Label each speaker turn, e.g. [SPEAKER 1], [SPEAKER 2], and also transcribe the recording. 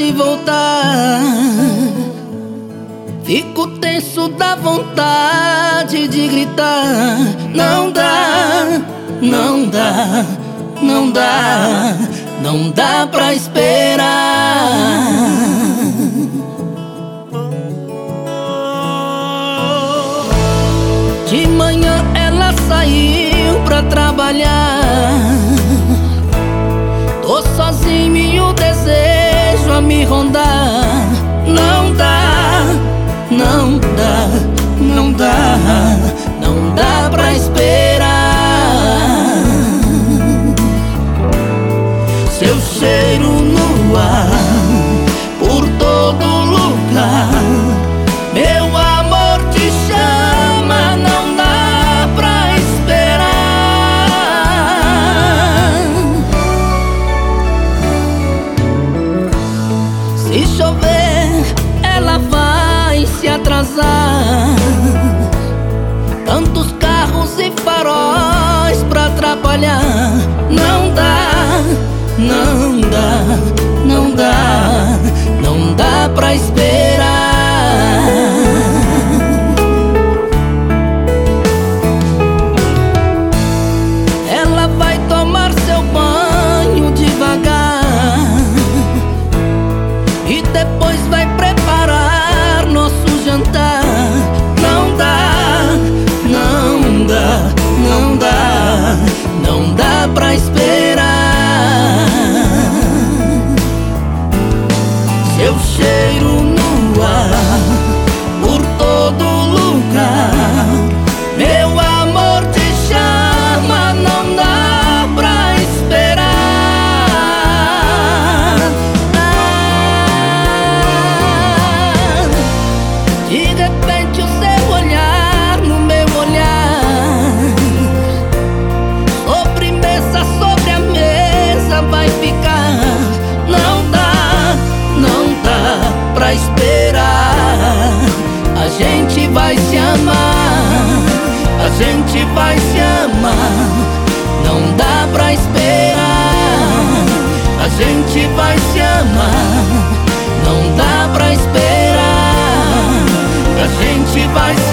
[SPEAKER 1] de voltar. Fico tenso da vontade de gritar. Não dá, não dá, não dá, não dá pra esperar. De manhã ela saiu pra trabalhar. Tô sozinho e o desejo a me rondar. Não dá, não dá, não dá, não dá pra esperar. Seu cheiro no ar, por todo lugar. Meu amor te chama, não dá pra esperar. Se chover, ela vai se atrasar. Tantos carros e faróis pra atrapalhar. Não dá, não dá, não dá, não dá pra esperar. Ela vai tomar seu banho devagar e depois vai preparar nosso jantar. Não dá, não dá, não dá, não dá pra esperar. Seu cheiro no ar, por todo lugar. Meu amor te chama, não dá pra esperar. De repente o seu olhar no meu olhar. Sobremesa sobre a mesa vai ficar. Não dá, não dá pra esperar. A gente vai se amar, a gente vai se amar. Não dá pra esperar. A gente vai se amar. Não dá pra esperar. A gente vai